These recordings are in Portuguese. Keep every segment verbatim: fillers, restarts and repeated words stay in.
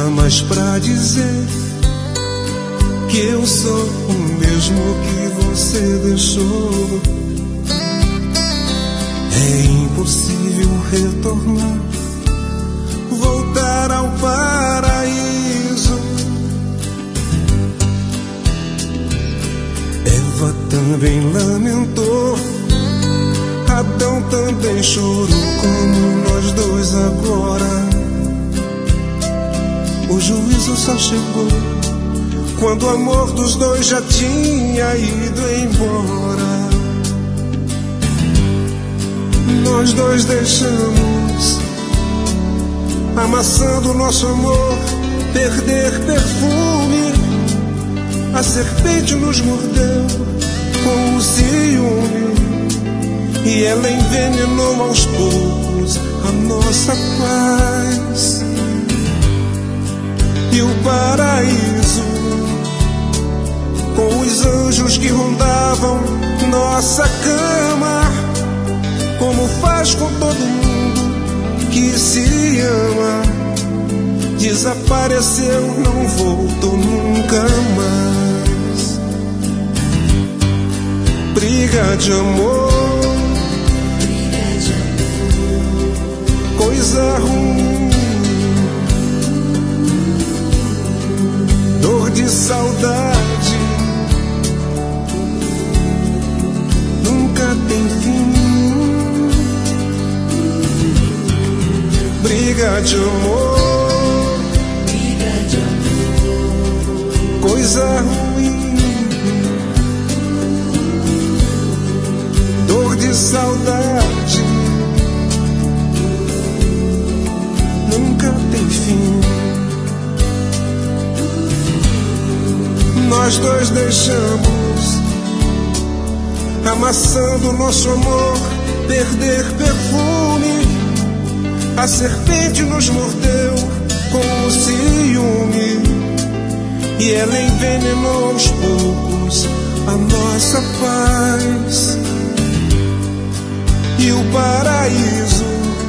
mais pra dizer que eu sou o mesmo que você deixou. É impossível retornar, voltar ao paraíso. Eva também lamentou, Adão também chorou, como nós dois agora. O juízo só chegou quando o amor dos dois já tinha ido embora. Nós dois deixamos a maçã do nosso amor perder perfume. A serpente nos mordeu com o ciúme e ela envenenou aos poucos a nossa paz. E o paraíso, com os anjos que rondavam nossa cama, como faz com todo mundo que se ama, desapareceu, não voltou nunca mais. Briga de amor, coisa ruim, dor de saudade, nunca tem fim. Briga de amor, coisa ruim, dor de saudade, nunca tem fim. Nós dois deixamos a maçã do nosso amor perder perfume. A serpente nos mordeu com o ciúme e ela envenenou aos poucos a nossa paz. E o paraíso,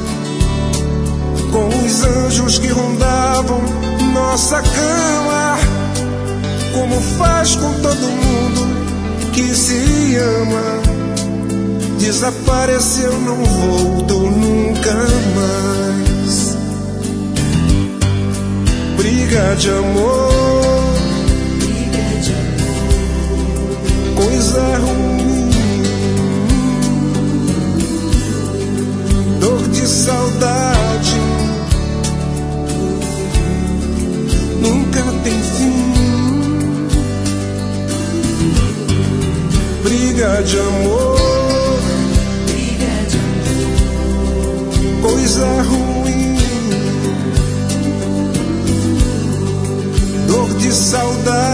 com os anjos que rondavam nossa cama, como faz com todo mundo que se ama, desapareceu, não voltou nunca mais. Briga de amor, coisa ruim, dor de saudade, nunca tem fim. Briga de amor, coisa ruim, dor de saudade,